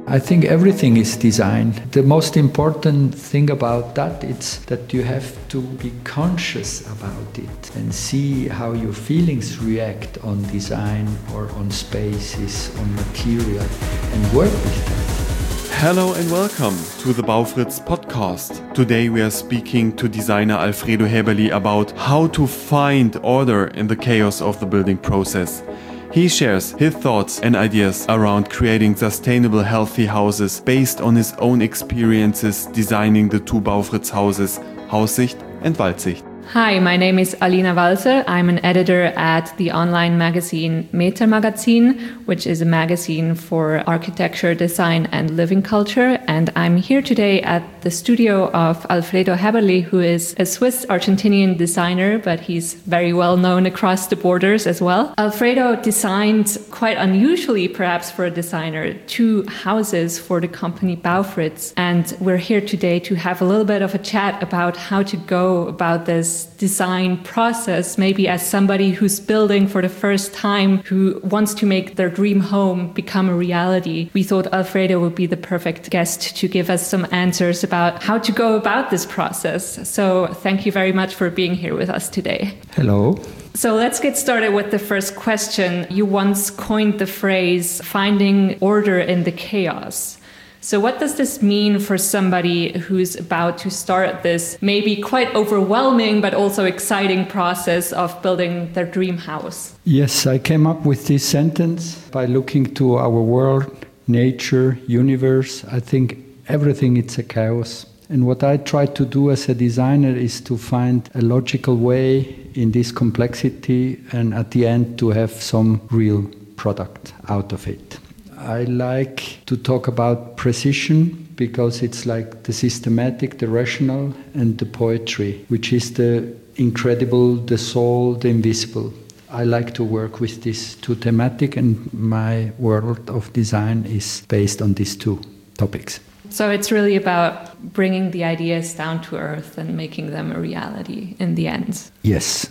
I think everything is design. The most important thing about that is that you have to be conscious about it and see how your feelings react on design or on spaces, on material, and work with that. Hello and welcome to the Baufritz podcast. Today we are speaking to designer Alfredo Häberli about how to find order in the chaos of the building process. He shares his thoughts and ideas around creating sustainable, healthy houses based on his own experiences designing the two Baufritz houses, Haussicht and Waldsicht. Hi, my name is Alina Walser. I'm an editor at the online magazine Meter Magazin, which is a magazine for architecture, design and living culture. And I'm here today at the studio of Alfredo Häberli, who is a Swiss-Argentinian designer, but he's very well known across the borders as well. Alfredo designed, quite unusually perhaps for a designer, 2 houses for the company Baufritz. And we're here today to have a little bit of a chat about how to go about this design process, maybe as somebody who's building for the first time, who wants to make their dream home become a reality. We thought Alfredo would be the perfect guest to give us some answers about how to go about this process. So thank you very much for being here with us today. Hello. So let's get started with the first question. You once coined the phrase finding order in the chaos. So what does this mean for somebody who's about to start this maybe quite overwhelming but also exciting process of building their dream house? Yes, I came up with this sentence by looking to our world, nature, universe. I think everything is a chaos. And what I try to do as a designer is to find a logical way in this complexity and at the end to have some real product out of it. I like to talk about precision because it's like the systematic, the rational, and the poetry, which is the incredible, the soul, the invisible. I like to work with these 2 thematic, and my world of design is based on these 2 topics. So it's really about bringing the ideas down to earth and making them a reality in the end. Yes.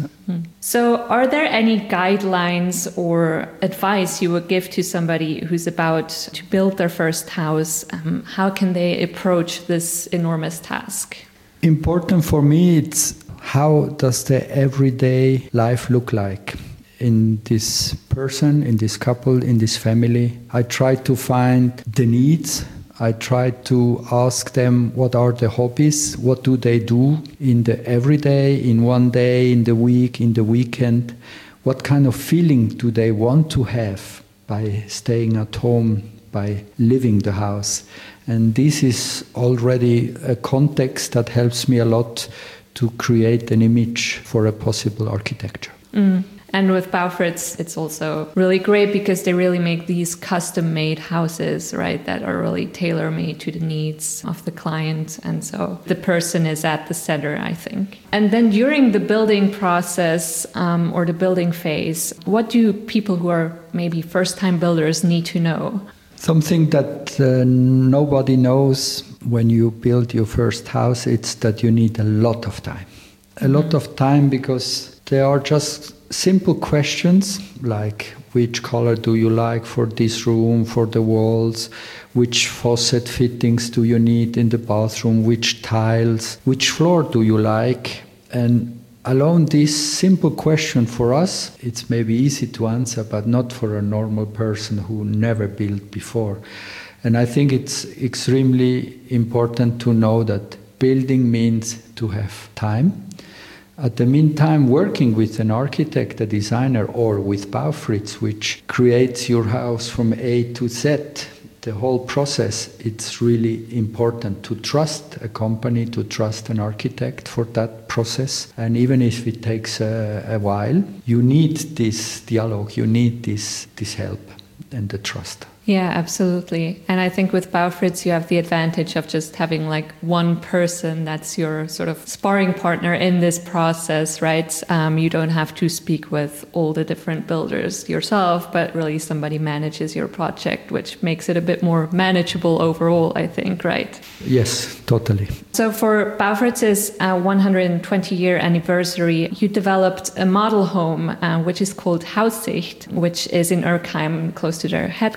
So are there any guidelines or advice you would give to somebody who's about to build their first house? How can they approach this enormous task? Important for me, it's how does the everyday life look like? In this person, in this couple, in this family, I try to find the needs. I try to ask them what are the hobbies, what do they do in the everyday, in one day, in the week, in the weekend. What kind of feeling do they want to have by staying at home, by living the house? And this is already a context that helps me a lot to create an image for a possible architecture. And with Baufritz, it's also really great because they really make these custom-made houses, right, that are really tailor-made to the needs of the client. And so the person is at the center, I think. And then during the building process or the building phase, what do people who are maybe first-time builders need to know? Something that nobody knows when you build your first house, it's that you need a lot of time. A lot of time because there are just simple questions like which color do you like for this room, for the walls, which faucet fittings do you need in the bathroom, which tiles, which floor do you like? And alone this simple question for us, it's maybe easy to answer, but not for a normal person who never built before. And I think it's extremely important to know that building means to have time. At the meantime, working with an architect, a designer, or with Baufritz, which creates your house from A to Z, the whole process, it's really important to trust a company, to trust an architect for that process. And even if it takes a while, you need this dialogue, you need this help and the trust. Yeah, absolutely. And I think with Baufritz, you have the advantage of just having like one person that's your sort of sparring partner in this process, right? You don't have to speak with all the different builders yourself, but really somebody manages your project, which makes it a bit more manageable overall, I think, right? Yes, totally. So for Baufritz's 120-year anniversary, you developed a model home, which is called Haussicht, which is in Urkheim, close to their headquarters.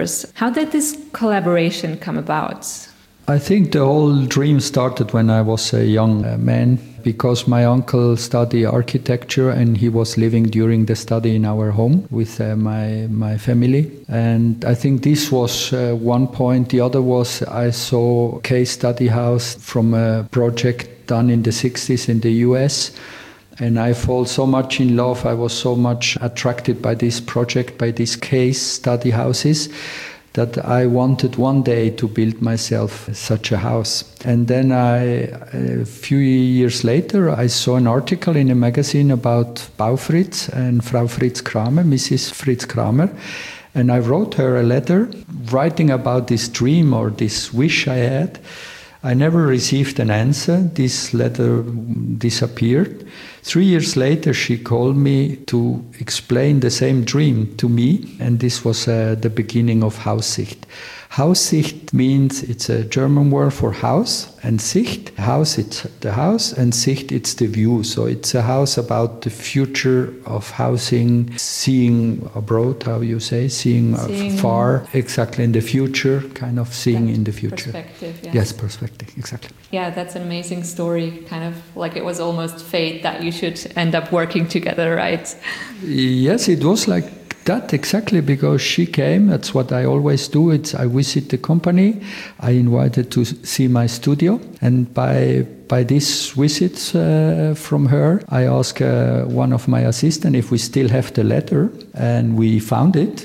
yours. How did this collaboration come about? I think the whole dream started when I was a young man, because my uncle studied architecture and he was living during the study in our home with my family. And I think this was one point. The other was I saw a case study house from a project done in the 60s in the US. And I fall so much in love. I was so much attracted by this project, by these case study houses, that I wanted one day to build myself such a house. And then a few years later, I saw an article in a magazine about Baufritz and Frau Fritz Kramer, Mrs. Fritz Kramer. And I wrote her a letter writing about this dream or this wish I had. I never received an answer. This letter disappeared. 3 years later, she called me to explain the same dream to me, and this was the beginning of Haussicht. Haussicht means, it's a German word for house, and Sicht, house, it's the house, and Sicht, it's the view. So it's a house about the future of housing, seeing abroad, how you say, seeing far, exactly in the future, kind of seeing in the future. Perspective, yes. Yes, perspective, exactly. Yeah, that's an amazing story, kind of like it was almost fate that you should end up working together, right? Yes, it was like that exactly, because she came. That's what I always do. I visit the company. I invited to see my studio, and by this visit from her, I asked one of my assistants if we still have the letter, and we found it.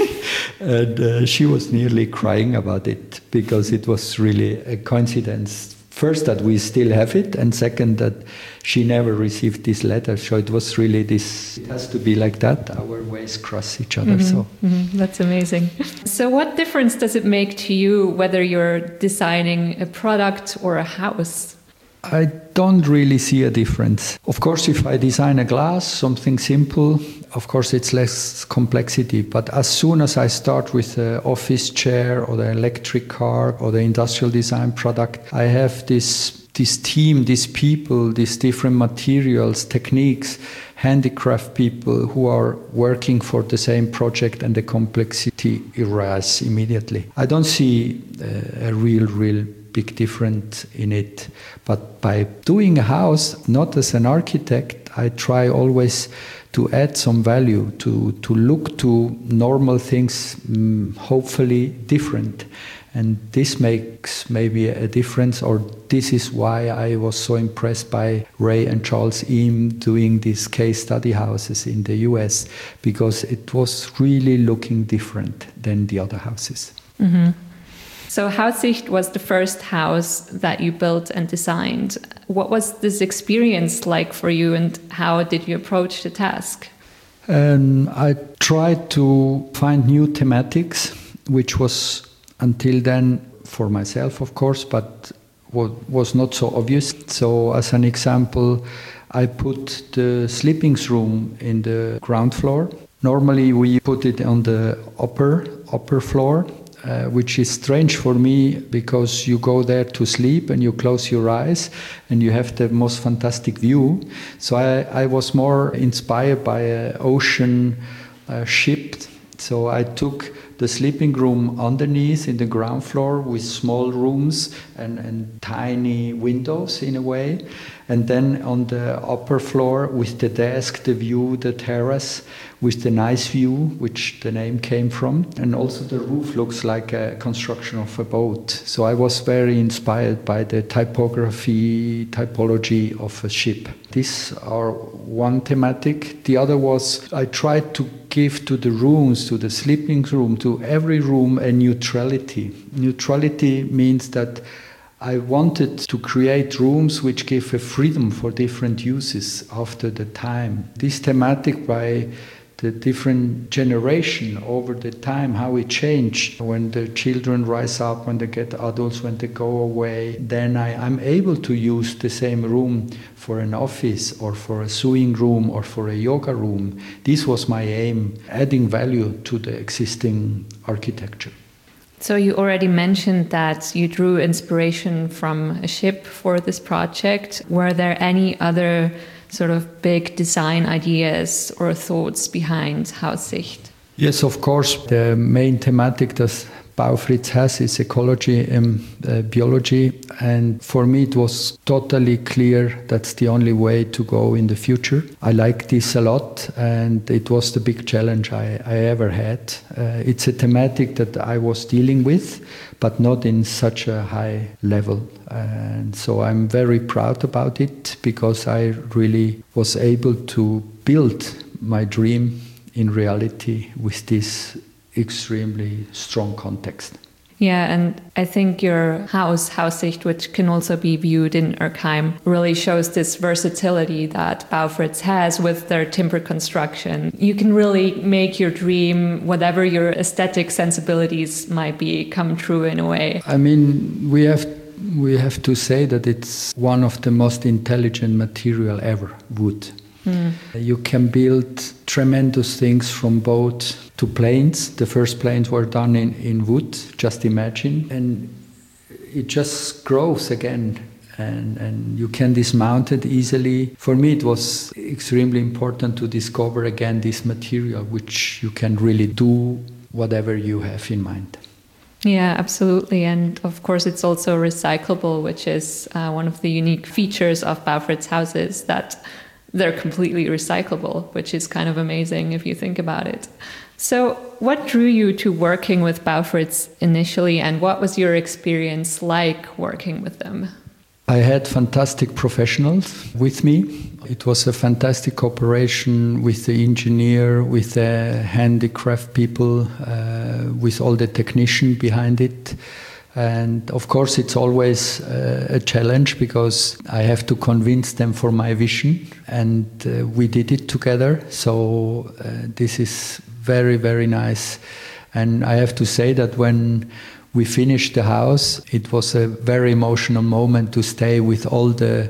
And she was nearly crying about it, because it was really a coincidence. First, that we still have it, and second, that she never received this letter. So it was really this, it has to be like that. Our ways cross each other. That's amazing. So what difference does it make to you whether you're designing a product or a house? I don't really see a difference. Of course, if I design a glass, something simple, of course it's less complexity. But as soon as I start with the office chair or the electric car or the industrial design product, I have this team, these people, these different materials, techniques, handicraft people who are working for the same project, and the complexity arises immediately. I don't see a real big difference in it. But by doing a house, not as an architect, I try always to add some value, to look to normal things, hopefully different. And this makes maybe a difference, or this is why I was so impressed by Ray and Charles Eames doing these case study houses in the US, because it was really looking different than the other houses. Mm-hmm. So Haussicht was the first house that you built and designed. What was this experience like for you, and how did you approach the task? I tried to find new thematics, which was until then for myself, of course, but was not so obvious. So as an example, I put the sleeping room in the ground floor. Normally we put it on the upper floor, which is strange for me, because you go there to sleep and you close your eyes and you have the most fantastic view. So I was more inspired by an ocean ship. So I took the sleeping room underneath in the ground floor with small rooms and tiny windows in a way. And then on the upper floor with the desk, the view, the terrace with the nice view, which the name came from. And also the roof looks like a construction of a boat. So I was very inspired by the typology of a ship. These are one thematic. The other was I tried to give to the rooms, to the sleeping room, to every room a neutrality. Neutrality means that I wanted to create rooms which give a freedom for different uses after the time. This thematic by the different generation over the time, how it changed when the children rise up, when they get adults, when they go away, then I'm able to use the same room for an office or for a sewing room or for a yoga room. This was my aim, adding value to the existing architecture. So you already mentioned that you drew inspiration from a ship for this project. Were there any other sort of big design ideas or thoughts behind Haussicht? Yes, of course. The main thematic that Baufritz has is ecology and biology. And for me, it was totally clear that's the only way to go in the future. I like this a lot, and it was the big challenge I ever had. It's a thematic that I was dealing with, but not in such a high level. And so I'm very proud about it because I really was able to build my dream in reality with this extremely strong context. Yeah, and I think your house, Haussicht, which can also be viewed in Urkheim, really shows this versatility that Baufritz has with their timber construction. You can really make your dream, whatever your aesthetic sensibilities might be, come true in a way. I mean, we have to say that it's one of the most intelligent material ever, wood. You can build tremendous things from boat to planes. The first planes were done in wood, just imagine. And it just grows again. And you can dismount it easily. For me, it was extremely important to discover again this material, which you can really do whatever you have in mind. Yeah, absolutely. And of course, it's also recyclable, which is one of the unique features of Baufritz houses, that they're completely recyclable, which is kind of amazing if you think about it. So what drew you to working with Baufritz initially, and what was your experience like working with them? I had fantastic professionals with me. It was a fantastic cooperation with the engineer, with the handicraft people, with all the technician behind it. And of course, it's always a challenge because I have to convince them for my vision, and we did it together. So this is very, very nice. And I have to say that when we finished the house, it was a very emotional moment to stay with all the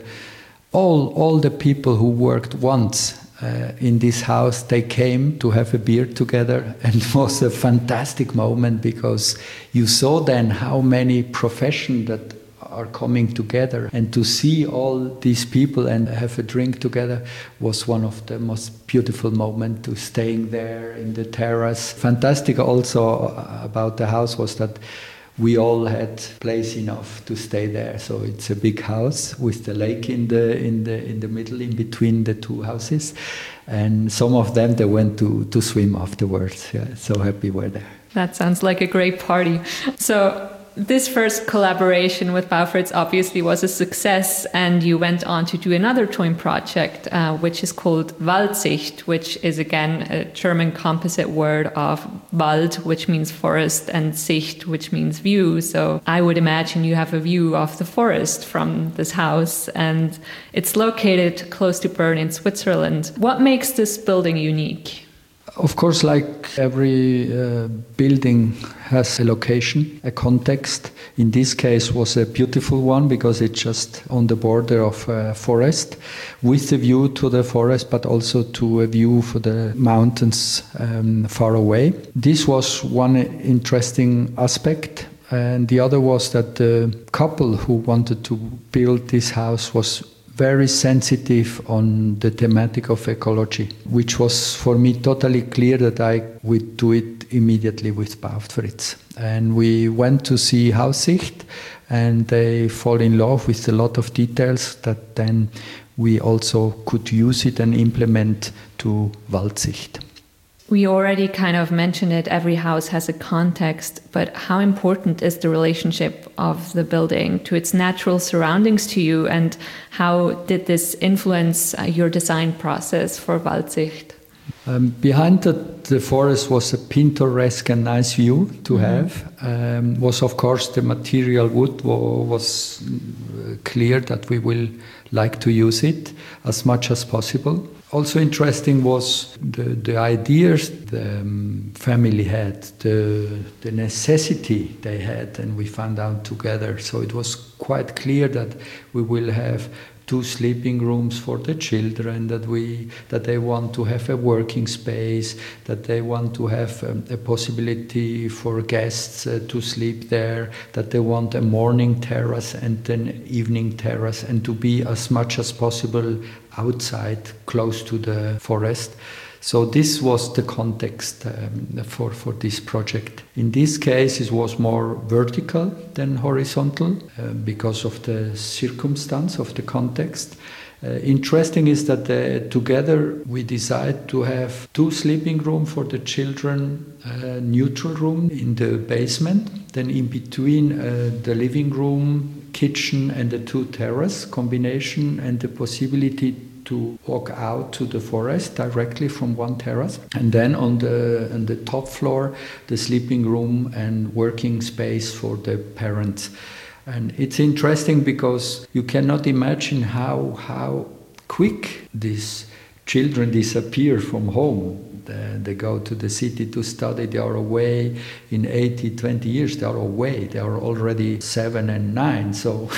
people who worked once in this house. They came to have a beer together, and it was a fantastic moment because you saw then how many professions that are coming together, and to see all these people and have a drink together was one of the most beautiful moments, to staying there in the terrace. Fantastic also about the house was that we all had place enough to stay there. So it's a big house with the lake in the middle, in between the two houses. And some of them, they went to swim afterwards. Yeah, so happy we're there. That sounds like a great party. So this first collaboration with Baufritz obviously was a success, and you went on to do another joint project, which is called Waldsicht, which is again a German composite word of Wald, which means forest, and Sicht, which means view. So I would imagine you have a view of the forest from this house, and it's located close to Bern in Switzerland. What makes this building unique? Of course, like every building has a location, a context. In this case was a beautiful one because it's just on the border of a forest with a view to the forest, but also to a view for the mountains far away. This was one interesting aspect. And the other was that the couple who wanted to build this house was very sensitive on the thematic of ecology, which was for me totally clear that I would do it immediately with Baufritz. And we went to see Haussicht, and they fall in love with a lot of details that then we also could use it and implement to Waldsicht. We already kind of mentioned it, every house has a context, but how important is the relationship of the building to its natural surroundings to you, and how did this influence your design process for Waldsicht? Behind the forest was a pintoresque and nice view to have. Was of course the material wood was clear that we will like to use it as much as possible. Also interesting was the ideas the family had, the necessity they had, and we found out together. So it was quite clear that we will have 2 sleeping rooms for the children, that they want to have a working space, that they want to have a possibility for guests to sleep there, that they want a morning terrace and an evening terrace, and to be as much as possible outside, close to the forest. So this was the context for this project. In this case, it was more vertical than horizontal because of the circumstance of the context. Interesting is that together we decided to have 2 sleeping rooms for the children, a neutral room in the basement, then in between the living room, kitchen and the 2 terrace combination, and the possibility to walk out to the forest directly from one terrace. And then on the top floor, the sleeping room and working space for the parents. And it's interesting because you cannot imagine how quick these children disappear from home. They go to the city to study, they are away in 20 years, they are away. They are already 7 and 9. So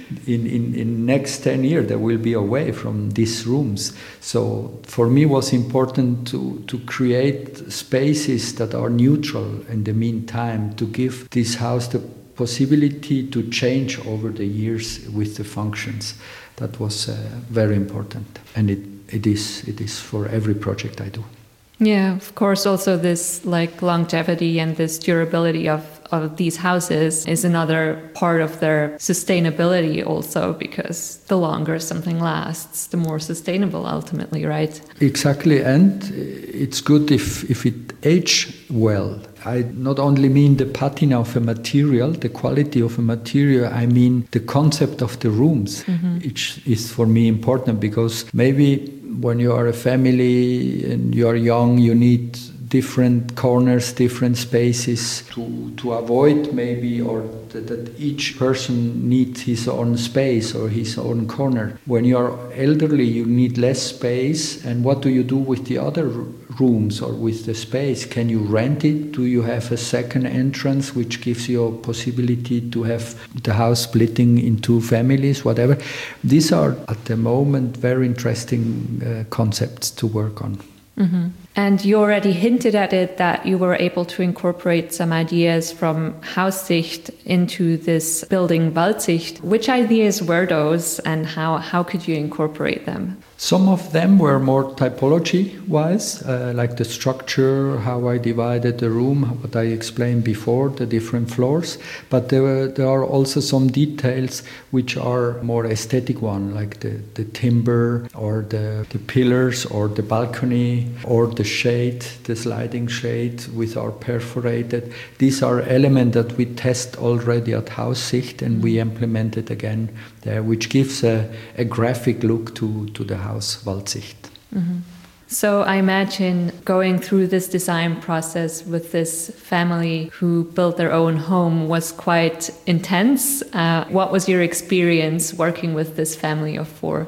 in next 10 years, they will be away from these rooms. So for me, it was important to create spaces that are neutral in the meantime, to give this house the possibility to change over the years with the functions. That was very important, and it is for every project I do. Yeah, of course. Also, this longevity and this durability of these houses is another part of their sustainability also, because the longer something lasts, the more sustainable ultimately, right? Exactly, and it's good if it ages well. I not only mean the patina of a material, the quality of a material, I mean the concept of the rooms. Which is for me important, because maybe when you are a family and you are young, you need different corners, different spaces to avoid maybe, or that each person needs his own space or his own corner. When you are elderly, you need less space, and what do you do with the other rooms or with the space? Can you rent it? Do you have a second entrance which gives you a possibility to have the house splitting into families, whatever? These are at the moment very interesting concepts to work on. Mm-hmm. And you already hinted at it, that you were able to incorporate some ideas from Haussicht into this building Waldsicht. Which ideas were those, and how could you incorporate them? Some of them were more typology-wise, like the structure, how I divided the room, what I explained before, the different floors. But there are also some details which are more aesthetic one, like the timber or the pillars or the balcony or the shade, the sliding shade with our perforated. These are elements that we test already at Haussicht, and we implemented again there, which gives a graphic look to the house Waldsicht. Mm-hmm. So I imagine going through this design process with this family who built their own home was quite intense. What was your experience working with this family of 4?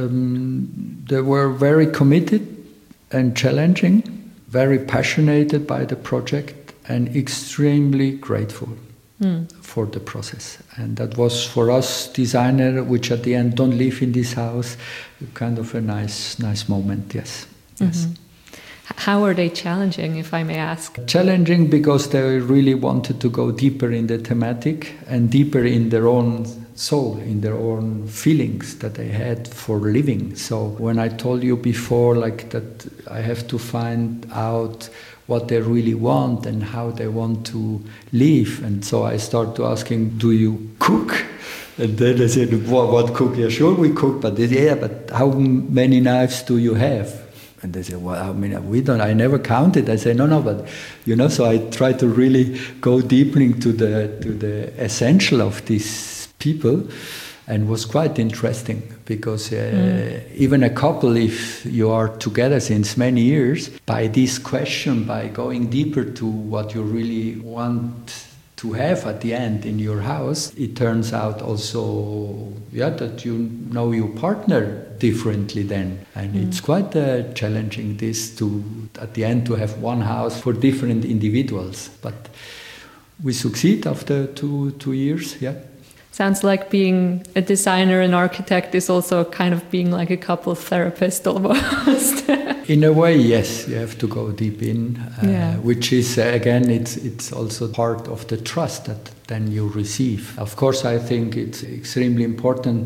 They were very committed and challenging, very passionate by the project, and extremely grateful for the process. And that was for us designer, which at the end don't live in this house, kind of a nice moment. Yes. Mm-hmm. How are they challenging, if I may ask? Challenging because they really wanted to go deeper in the thematic and deeper in their own soul, in their own feelings that they had for living. So when I told you before, like that I have to find out what they really want and how they want to live. And so I started asking, do you cook? And then they said, what cook? Yeah, sure we cook, but how many knives do you have? And they said, well, I mean, I never counted. I said, no, but, so I try to really go deeper into the essential of these people, and was quite interesting because even a couple, if you are together since many years, by this question, by going deeper to what you really want to have at the end in your house, it turns out also that you know your partner differently then, and it's quite challenging this to at the end to have one house for different individuals, but we succeed after two years. Sounds like being a designer and architect is also kind of being like a couple therapist almost. In a way, yes, you have to go deep in, which is, again, it's also part of the trust that then you receive. Of course, I think it's extremely important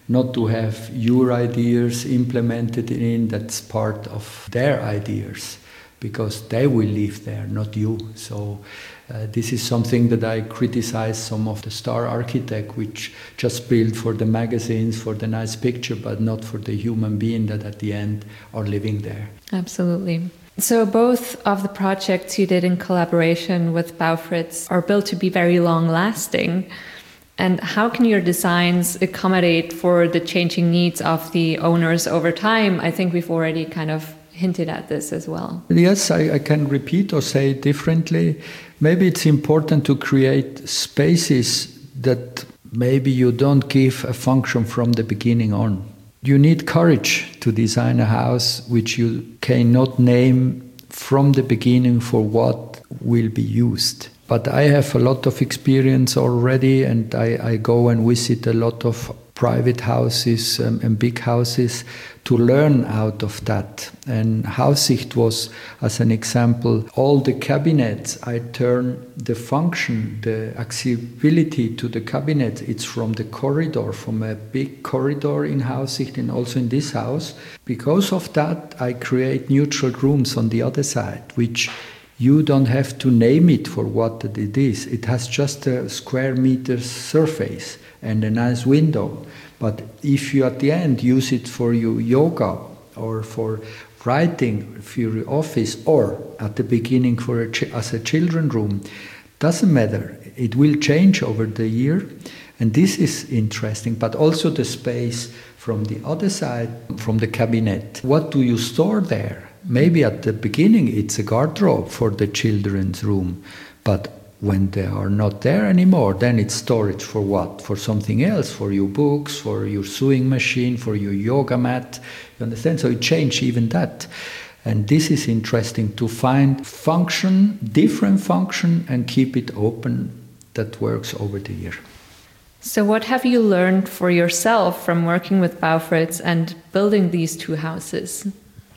not to have your ideas implemented in, that's part of their ideas, because they will live there, not you. So this is something that I criticize some of the star architect, which just build for the magazines, for the nice picture, but not for the human being that at the end are living there. Absolutely. So both of the projects you did in collaboration with Baufritz are built to be very long-lasting. And how can your designs accommodate for the changing needs of the owners over time? I think we've already kind of hinted at this as well. Yes, I can repeat or say it differently. Maybe it's important to create spaces that maybe you don't give a function from the beginning on. You need courage to design a house which you cannot name from the beginning for what will be used. But I have a lot of experience already, and I go and visit a lot of private houses and big houses to learn out of that. And Haussicht was, as an example, all the cabinets, I turn the function, the accessibility to the cabinet, it's from the corridor, from a big corridor in Haussicht and also in this house. Because of that, I create neutral rooms on the other side, which you don't have to name it for what it is. It has just a square meter surface and a nice window. But if you at the end use it for your yoga or for writing for your office, or at the beginning for as a children's room, doesn't matter. It will change over the year. And this is interesting. But also the space from the other side, from the cabinet. What do you store there? Maybe at the beginning it's a wardrobe for the children's room, but when they are not there anymore, then it's storage for what? For something else, for your books, for your sewing machine, for your yoga mat. You understand? So it changed even that. And this is interesting to find function, different function, and keep it open that works over the year. So what have you learned for yourself from working with Baufritz and building these two houses?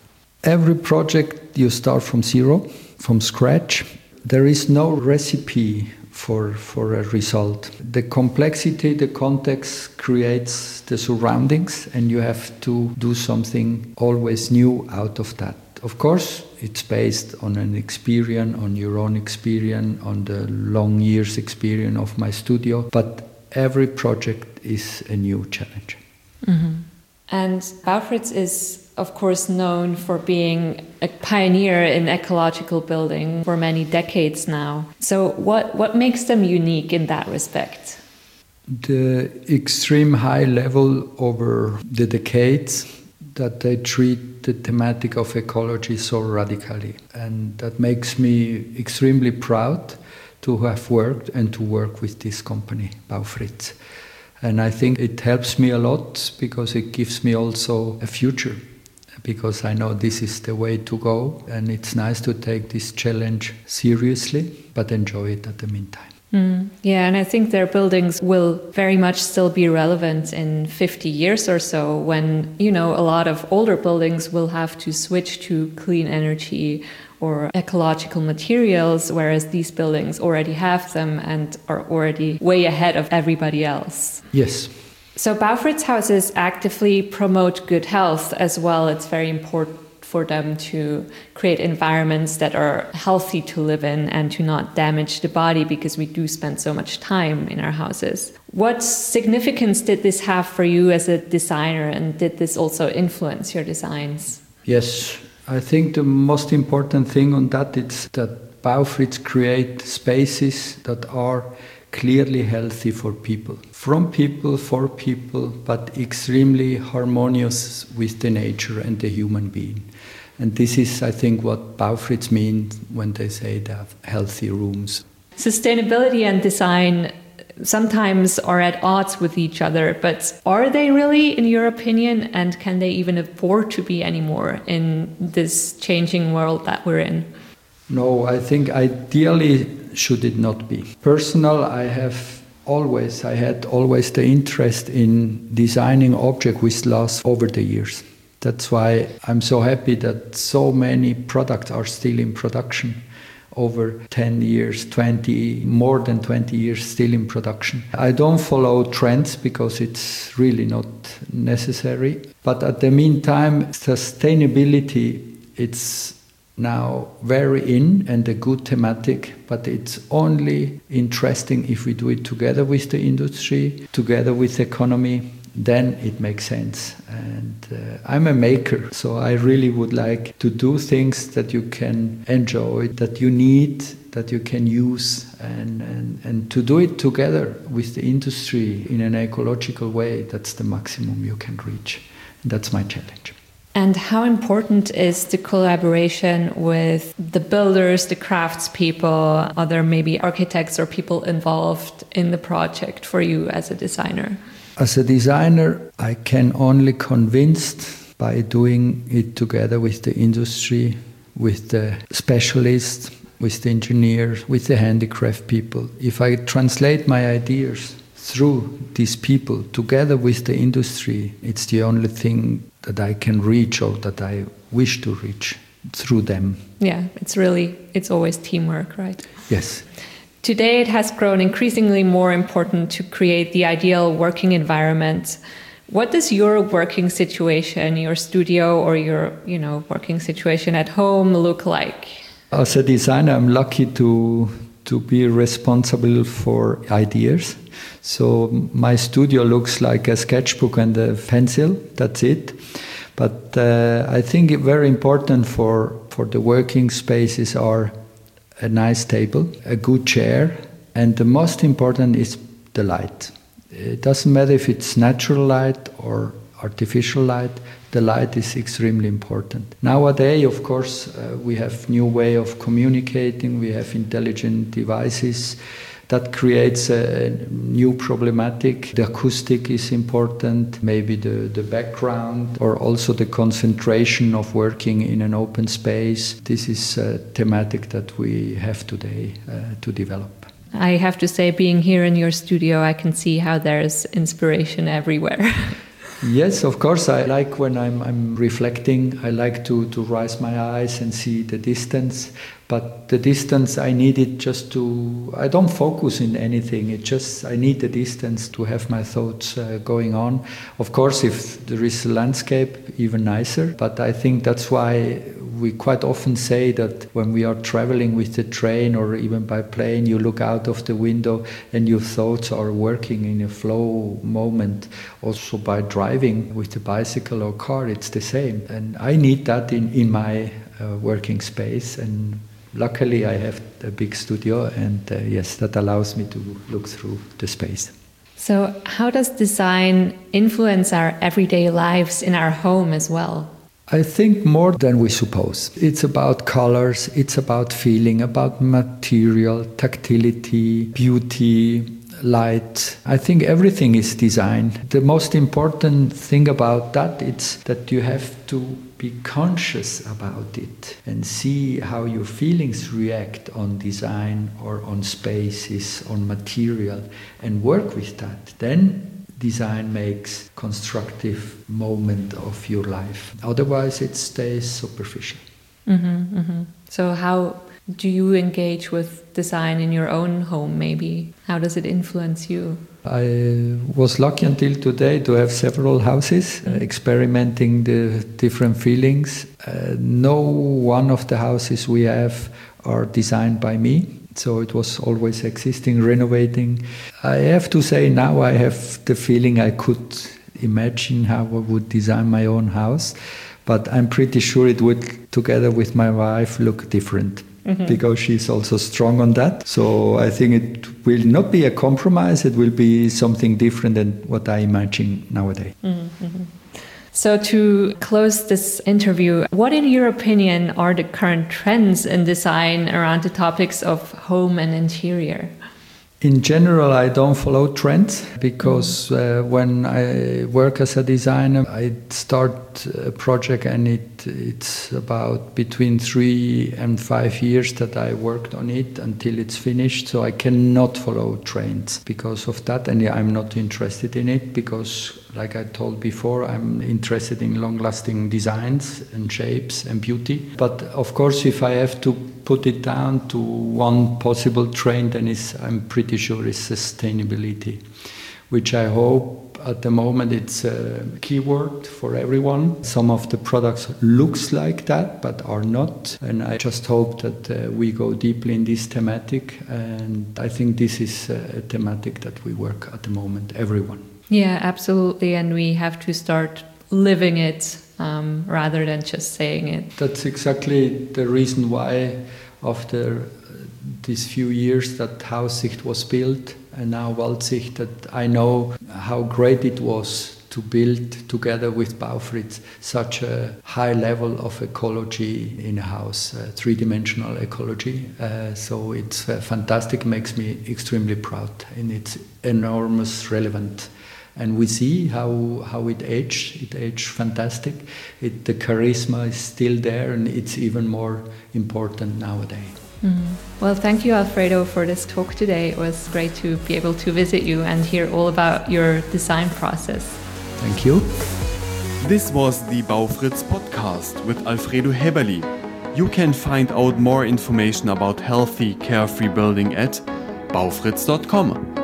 Every project you start from zero, from scratch. There is no recipe for a result. The complexity, the context creates the surroundings, and you have to do something always new out of that. Of course, it's based on an experience, on your own experience, on the long years experience of my studio, but every project is a new challenge. Mm-hmm. And Baufritz is, of course, known for being a pioneer in ecological building for many decades now. So what makes them unique in that respect? The extreme high level over the decades that they treat the thematic of ecology so radically. And that makes me extremely proud to have worked and to work with this company, Baufritz. And I think it helps me a lot because it gives me also a future, because I know this is the way to go, and it's nice to take this challenge seriously, but enjoy it at the meantime. Yeah, and I think their buildings will very much still be relevant in 50 years or so when, a lot of older buildings will have to switch to clean energy or ecological materials, whereas these buildings already have them and are already way ahead of everybody else. Yes. So Baufritz houses actively promote good health as well. It's very important for them to create environments that are healthy to live in and to not damage the body, because we do spend so much time in our houses. What significance did this have for you as a designer, and did this also influence your designs? Yes, I think the most important thing on that is that Baufritz create spaces that are clearly healthy for people, from people, for people, but extremely harmonious with the nature and the human being. And this is, I think, what Baufritz means when they say they have healthy rooms. Sustainability and design sometimes are at odds with each other, but are they really, in your opinion, and can they even afford to be anymore in this changing world that we're in? No, I think ideally should it not be. Personal, I had always the interest in designing objects which last over the years. That's why I'm so happy that so many products are still in production over 10 years, 20, more than 20 years still in production. I don't follow trends because it's really not necessary. But at the meantime, sustainability, it's now very in and a good thematic, but it's only interesting if we do it together with the industry, together with the economy, then it makes sense. And I'm a maker, so I really would like to do things that you can enjoy, that you need, that you can use, and to do it together with the industry in an ecological way. That's the maximum you can reach. That's my challenge. And how important is the collaboration with the builders, the craftspeople, other maybe architects or people involved in the project for you as a designer? As a designer, I can only convinced by doing it together with the industry, with the specialists, with the engineers, with the handicraft people. If I translate my ideas through these people together with the industry, it's the only thing that I can reach or that I wish to reach through them. Yeah, it's always teamwork, right? Yes. Today it has grown increasingly more important to create the ideal working environment. What does your working situation, your studio or your, working situation at home look like? As a designer, I'm lucky to be responsible for ideas. So my studio looks like a sketchbook and a pencil, that's it. But I think very important for the working spaces are a nice table, a good chair, and the most important is the light. It doesn't matter if it's natural light or artificial light, the light is extremely important. Nowadays, of course, we have new way of communicating, we have intelligent devices. That creates a new problematic. The acoustic is important, maybe the background, or also the concentration of working in an open space. This is a thematic that we have today to develop. I have to say, being here in your studio, I can see how there's inspiration everywhere. Yes, of course. I like when I'm reflecting, I like to raise my eyes and see the distance. But the distance, I need it just I don't focus in anything. I need the distance to have my thoughts going on. Of course, if there is a landscape, even nicer. But I think that's why we quite often say that when we are traveling with the train or even by plane, you look out of the window and your thoughts are working in a flow moment. Also by driving with the bicycle or car, it's the same. And I need that in my working space. And luckily, I have a big studio, and yes, that allows me to look through the space. So how does design influence our everyday lives in our home as well? I think more than we suppose. It's about colors, it's about feeling, about material, tactility, beauty, light. I think everything is design. The most important thing about that is that you have to be conscious about it and see how your feelings react on design or on spaces, on material, and work with that. Then design makes constructive moment of your life. Otherwise, it stays superficial. Mm-hmm, mm-hmm. So how do you engage with design in your own home, maybe? How does it influence you? I was lucky until today to have several houses, experimenting the different feelings. No one of the houses we have are designed by me. So it was always existing, renovating. I have to say now I have the feeling I could imagine how I would design my own house. But I'm pretty sure it would, together with my wife, look different. Mm-hmm. Because she's also strong on that. So I think it will not be a compromise. It will be something different than what I imagine nowadays. Mm-hmm. So to close this interview, what in your opinion are the current trends in design around the topics of home and interior? In general, I don't follow trends because when I work as a designer, I start a project and it's about between 3 and 5 years that I worked on it until it's finished. So I cannot follow trends because of that, and I'm not interested in it because, Like I told before, I'm interested in long-lasting designs and shapes and beauty. But of course, if I have to put it down to one possible trend, then I'm pretty sure it's sustainability, which I hope at the moment it's a keyword for everyone. Some of the products looks like that, but are not. And I just hope that we go deeply in this thematic. And I think this is a thematic that we work at the moment, everyone. Yeah, absolutely. And we have to start living it rather than just saying it. That's exactly the reason why after these few years that Haussicht was built and now Waldsicht, that I know how great it was to build together with Baufritz such a high level of ecology in a house, three-dimensional ecology. So it's fantastic, makes me extremely proud, and it's enormous relevant. And we see how it aged. It aged fantastic. The charisma is still there, and it's even more important nowadays. Well, thank you, Alfredo, for this talk today. It was great to be able to visit you and hear all about your design process. Thank you. This was the Baufritz podcast with Alfredo Häberli. You can find out more information about healthy, carefree building at baufritz.com.